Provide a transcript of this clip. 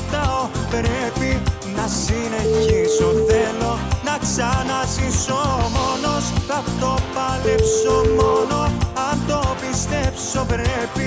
σταματάω. Πρέπει να συνεχίσω, θέλω να ξαναζήσω μόνος. Θα το παλέψω μόνο, αν το πιστέψω πρέπει